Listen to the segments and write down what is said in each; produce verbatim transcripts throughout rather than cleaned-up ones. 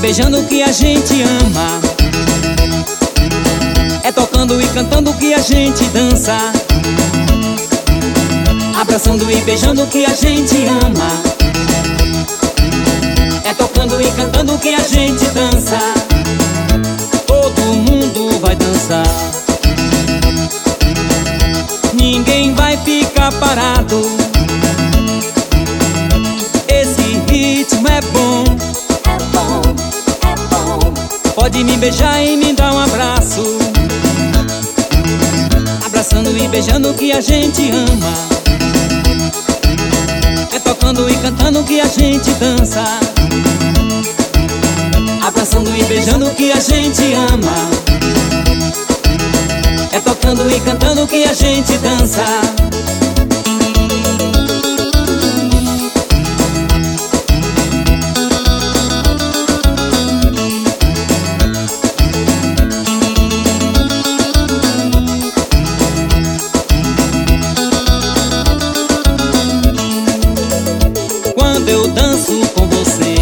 beijando que a gente ama. É tocando e cantando que a gente dança. Abraçando e beijando que a gente ama. É tocando e cantando que a gente dança. Todo mundo vai dançar. Ninguém vai ficar parado. Esse ritmo é bom. É bom, é bom. Pode me beijar e me dar um abraço. Abraçando e beijando que a gente ama. É tocando e cantando que a gente dança. Abraçando e beijando que a gente ama. É tocando e cantando que a gente dança. Quando eu danço com você,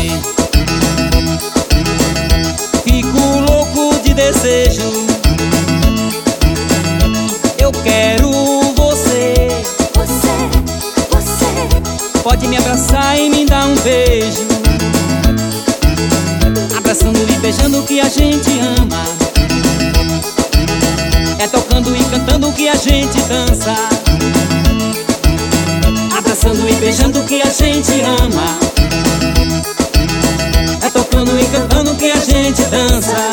fico louco de desejo. Eu quero você. Você, você. Pode me abraçar e me dar um beijo. Abraçando e beijando que a gente ama. É tocando e cantando que a gente dança. Abraçando e beijando que a gente ama. É tocando e cantando que a gente dança.